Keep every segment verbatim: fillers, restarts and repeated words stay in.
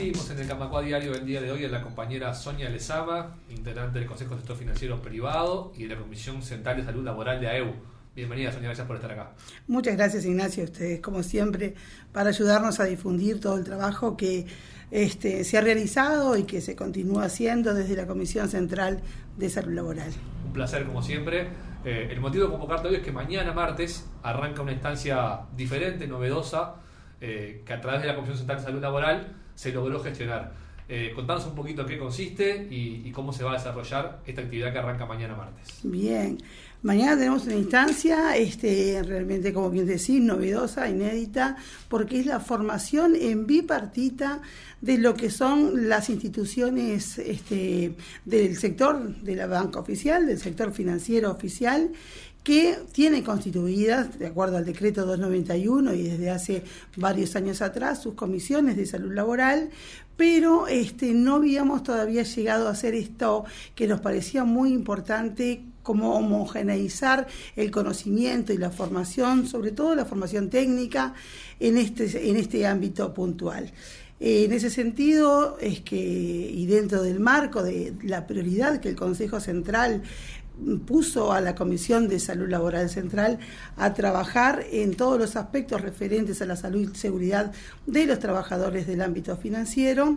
Recibimos en el Camacuá Diario del día de hoy a la compañera Sonia Lezama, integrante del Consejo Asesor Financiero Privado y de la Comisión Central de Salud Laboral de A E U. Bienvenida, Sonia, gracias por estar acá. Muchas gracias, Ignacio, a ustedes, como siempre, para ayudarnos a difundir todo el trabajo que este, se ha realizado y que se continúa haciendo desde la Comisión Central de Salud Laboral. Un placer, como siempre. Eh, el motivo de convocarte hoy es que mañana, martes, arranca una instancia diferente, novedosa, eh, que a través de la Comisión Central de Salud Laboral se logró gestionar. Eh, contanos un poquito qué consiste y, y cómo se va a desarrollar esta actividad que arranca mañana martes. Bien, mañana tenemos una instancia este, realmente, como bien decís, novedosa, inédita, porque es la formación en bipartita de lo que son las instituciones este, del sector de la banca oficial, del sector financiero oficial, que tiene constituidas, de acuerdo al decreto doscientos noventa y uno y desde hace varios años atrás, sus comisiones de salud laboral, pero este, no habíamos todavía llegado a hacer esto que nos parecía muy importante, como homogeneizar el conocimiento y la formación, sobre todo la formación técnica, en este, en este ámbito puntual. En ese sentido, es que, y dentro del marco de la prioridad que el Consejo Central puso a la Comisión de Salud Laboral Central a trabajar en todos los aspectos referentes a la salud y seguridad de los trabajadores del ámbito financiero.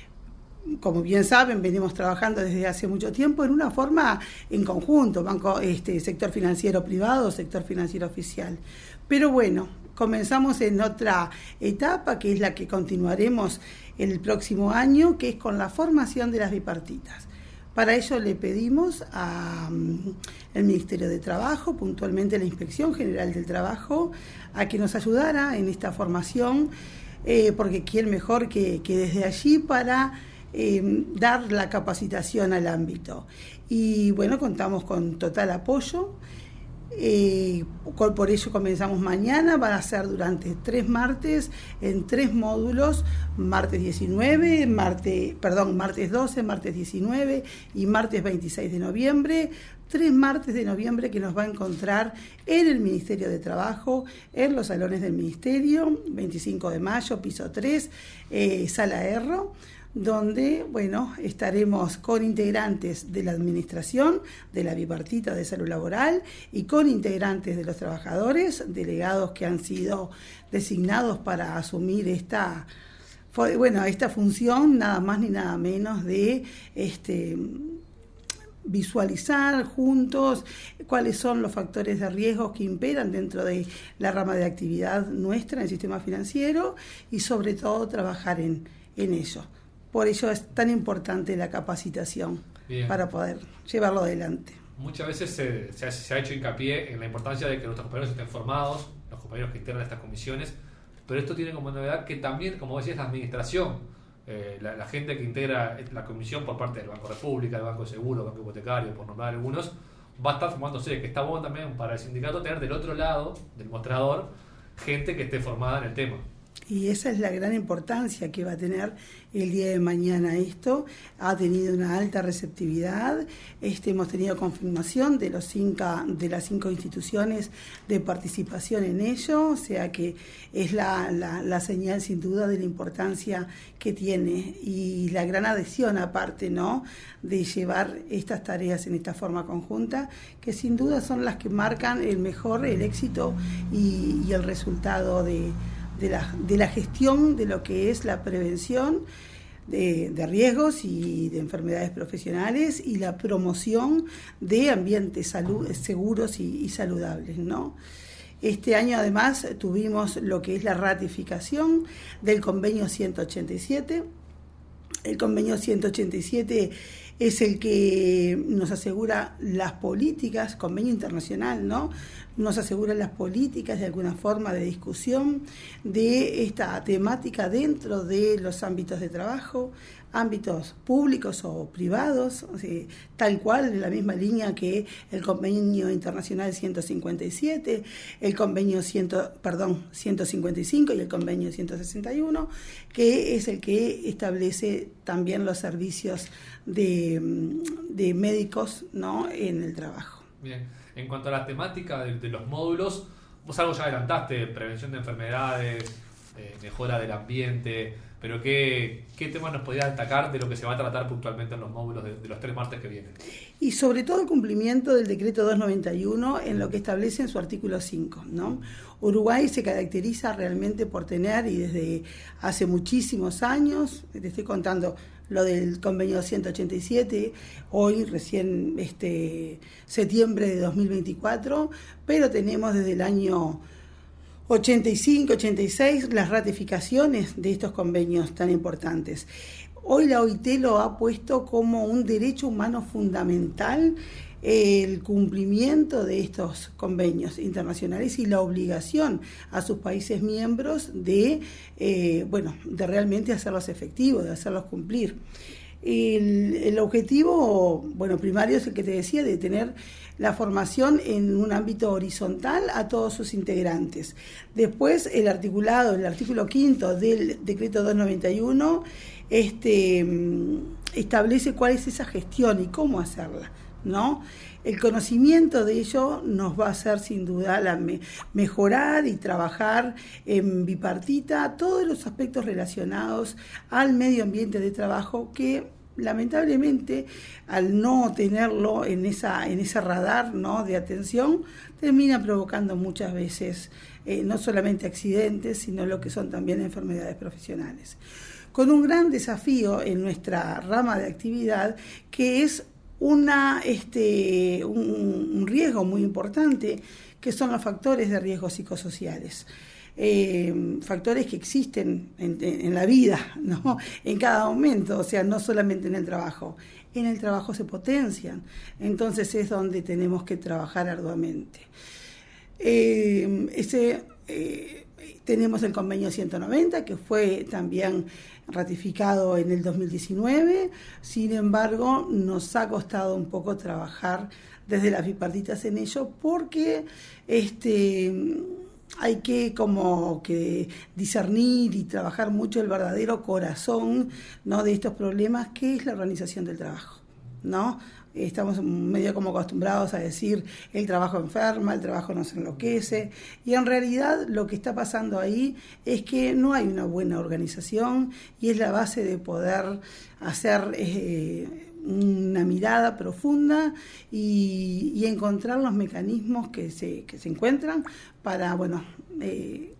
Como bien saben, venimos trabajando desde hace mucho tiempo en una forma en conjunto, banco, este, sector financiero privado, sector financiero oficial. Pero bueno, comenzamos en otra etapa, que es la que continuaremos el próximo año, que es con la formación de las bipartitas. Para ello le pedimos al Ministerio de Trabajo, puntualmente a la Inspección General del Trabajo, a que nos ayudara en esta formación, eh, porque quién mejor que, que desde allí para eh, dar la capacitación al ámbito. Y bueno, contamos con total apoyo. Eh, por ello comenzamos mañana, van a ser durante tres martes, en tres módulos, martes diecinueve, martes, perdón, martes doce, martes diecinueve y martes veintiséis de noviembre, tres martes de noviembre que nos va a encontrar en el Ministerio de Trabajo, en los salones del Ministerio, veinticinco de mayo, piso tres, eh, Sala Erro, donde, bueno, estaremos con integrantes de la administración, de la bipartita de salud laboral y con integrantes de los trabajadores, delegados que han sido designados para asumir esta, bueno, esta función, nada más ni nada menos de este, visualizar juntos cuáles son los factores de riesgo que imperan dentro de la rama de actividad nuestra en el sistema financiero y sobre todo trabajar en, en ello. Por ello es tan importante la capacitación. Bien, para poder llevarlo adelante. Muchas veces se, se, ha, se ha hecho hincapié en la importancia de que nuestros compañeros estén formados, los compañeros que integran estas comisiones, pero esto tiene como novedad que también, como decías, la administración, eh, la, la gente que integra la comisión por parte del Banco República, del Banco Seguro, del Banco Hipotecario, por nombrar algunos, va a estar formándose, que está bueno también para el sindicato tener del otro lado del mostrador gente que esté formada en el tema. Y esa es la gran importancia que va a tener el día de mañana esto. Ha tenido una alta receptividad. Este, hemos tenido confirmación de, los cinco, de las cinco instituciones de participación en ello, o sea que es la, la, la señal sin duda de la importancia que tiene y la gran adhesión aparte, ¿no?, de llevar estas tareas en esta forma conjunta, que sin duda son las que marcan el mejor, el éxito y, y el resultado de De la, de la gestión de lo que es la prevención de, de riesgos y de enfermedades profesionales y la promoción de ambientes salud, seguros y, y saludables, ¿no? Este año además tuvimos lo que es la ratificación del convenio ciento ochenta y siete. El convenio ciento ochenta y siete es el que nos asegura las políticas, convenio internacional, ¿no? Nos asegura las políticas de alguna forma de discusión de esta temática dentro de los ámbitos de trabajo, ámbitos públicos o privados, o sea, tal cual en la misma línea que el convenio internacional ciento cincuenta y siete, el convenio cien, perdón, ciento cincuenta y cinco y el convenio ciento sesenta y uno, que es el que establece también los servicios de, de médicos, ¿no?, en el trabajo. Bien. En cuanto a la temática de, de los módulos, vos algo ya adelantaste, prevención de enfermedades, eh, mejora del ambiente, pero ¿qué, qué temas nos podría destacar de lo que se va a tratar puntualmente en los módulos de, de los tres martes que vienen? Y sobre todo el cumplimiento del decreto doscientos noventa y uno en lo que establece en su artículo cinco, ¿no? Uruguay se caracteriza realmente por tener, y desde hace muchísimos años, te estoy contando lo del convenio ciento ochenta y siete, hoy recién este septiembre de dos mil veinticuatro, pero tenemos desde el año ochenta y cinco, ochenta y seis las ratificaciones de estos convenios tan importantes. Hoy la O I T lo ha puesto como un derecho humano fundamental el cumplimiento de estos convenios internacionales y la obligación a sus países miembros de, eh, bueno, de realmente hacerlos efectivos, de hacerlos cumplir. El, el objetivo, bueno, primario es el que te decía, de tener la formación en un ámbito horizontal a todos sus integrantes. Después, el articulado, el artículo quinto del decreto doscientos noventa y uno este, establece cuál es esa gestión y cómo hacerla, ¿no? El conocimiento de ello nos va a hacer sin duda la me- mejorar y trabajar en bipartita todos los aspectos relacionados al medio ambiente de trabajo que lamentablemente al no tenerlo en esa en ese radar, ¿no?, de atención, termina provocando muchas veces eh, no solamente accidentes, sino lo que son también enfermedades profesionales. Con un gran desafío en nuestra rama de actividad, que es una este un, un riesgo muy importante, que son los factores de riesgo psicosociales. Eh, factores que existen en, en la vida, ¿no?, en cada momento, o sea, no solamente en el trabajo. En el trabajo se potencian, entonces es donde tenemos que trabajar arduamente. Eh, ese, eh, tenemos el convenio ciento noventa, que fue también ratificado en el dos mil diecinueve, sin embargo, nos ha costado un poco trabajar desde las bipartitas en ello, porque este... hay que como que discernir y trabajar mucho el verdadero corazón, ¿no?, de estos problemas, que es la organización del trabajo, ¿no? Estamos medio como acostumbrados a decir el trabajo enferma, el trabajo nos enloquece, y en realidad lo que está pasando ahí es que no hay una buena organización, y es la base de poder hacer eh, una mirada profunda y, y encontrar los mecanismos que se, que se encuentran para, bueno, eh,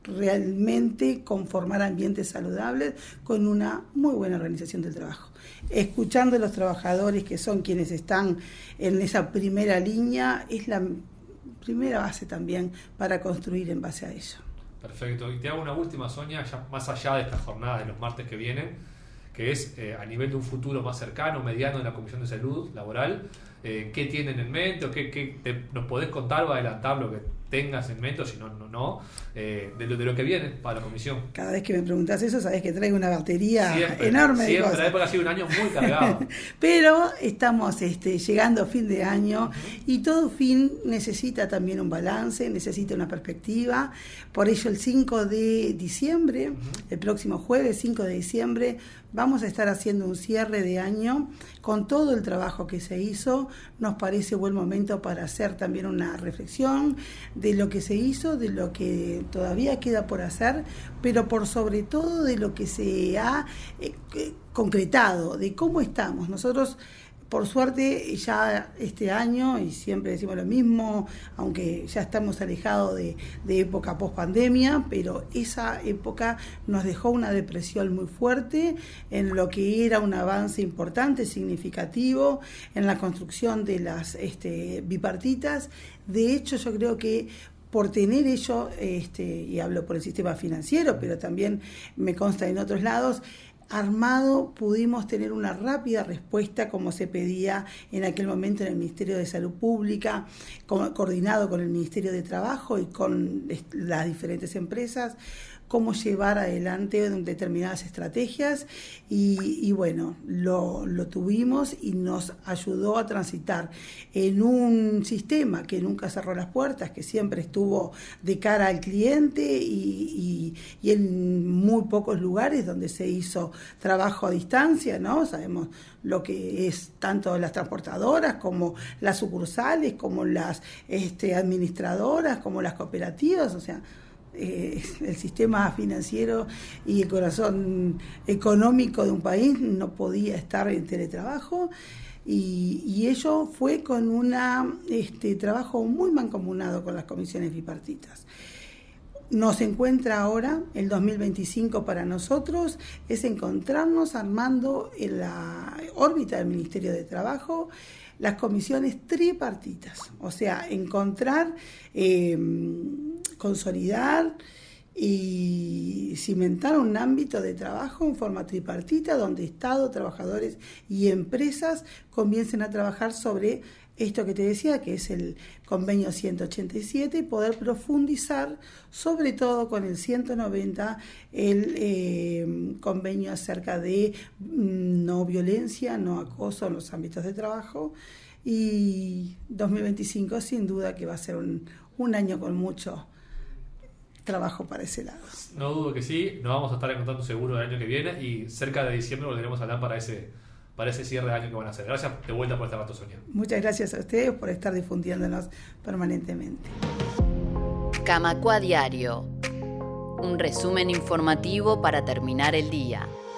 realmente conformar ambientes saludables con una muy buena organización del trabajo. Escuchando a los trabajadores, que son quienes están en esa primera línea, es la primera base también para construir en base a ello. Perfecto. Y te hago una última, Sonia, ya más allá de esta jornada de los martes que vienen, que es eh, a nivel de un futuro más cercano, mediano, de la Comisión de Salud Laboral. Eh, ¿Qué tienen en mente? ¿O qué, qué te, nos podés contar o adelantar lo que tengas en mente, o si no, no, no eh, de, lo, de lo que viene para la comisión? Cada vez que me preguntas eso, sabes que traigo una batería siempre, enorme de siempre, cosas. la época ha sido un año muy cargado. Pero estamos este, llegando a fin de año, uh-huh, y todo fin necesita también un balance, necesita una perspectiva. Por ello el cinco de diciembre, uh-huh, el próximo jueves cinco de diciembre, vamos a estar haciendo un cierre de año con todo el trabajo que se hizo. Nos parece buen momento para hacer también una reflexión de lo que se hizo, de lo que todavía queda por hacer, pero por sobre todo de lo que se ha eh, concretado, de cómo estamos. Nosotros, por suerte, ya este año, y siempre decimos lo mismo, aunque ya estamos alejados de, de época post-pandemia, pero esa época nos dejó una depresión muy fuerte en lo que era un avance importante, significativo, en la construcción de las este, bipartitas. De hecho, yo creo que por tener ello, este, y hablo por el sistema financiero, pero también me consta en otros lados, armado, pudimos tener una rápida respuesta como se pedía en aquel momento en el Ministerio de Salud Pública, co- coordinado con el Ministerio de Trabajo y con las diferentes empresas, cómo llevar adelante determinadas estrategias, y, y bueno, lo, lo tuvimos y nos ayudó a transitar en un sistema que nunca cerró las puertas, que siempre estuvo de cara al cliente, y, y, y en muy pocos lugares donde se hizo trabajo a distancia, ¿no? Sabemos lo que es tanto las transportadoras como las sucursales, como las este, administradoras, como las cooperativas, o sea, eh, el sistema financiero y el corazón económico de un país no podía estar en teletrabajo. Y, y ello fue con un este, trabajo muy mancomunado con las comisiones bipartitas. Nos encuentra ahora, el dos mil veinticinco para nosotros, es encontrarnos armando en la órbita del Ministerio de Trabajo las comisiones tripartitas, o sea, encontrar, eh, consolidar y cimentar un ámbito de trabajo en forma tripartita donde Estado, trabajadores y empresas comiencen a trabajar sobre esto que te decía, que es el convenio ciento ochenta y siete, y poder profundizar, sobre todo con el ciento noventa, el eh, convenio acerca de no violencia, no acoso en los ámbitos de trabajo. Y dos mil veinticinco sin duda que va a ser un, un año con mucho trabajo para ese lado. No dudo que sí, nos vamos a estar en contacto seguro el año que viene y cerca de diciembre volveremos a hablar para ese, para ese cierre de año que van a hacer. Gracias de vuelta por este rato, Sonia. Muchas gracias a ustedes por estar difundiéndonos permanentemente. Camacua Diario, un resumen informativo para terminar el día.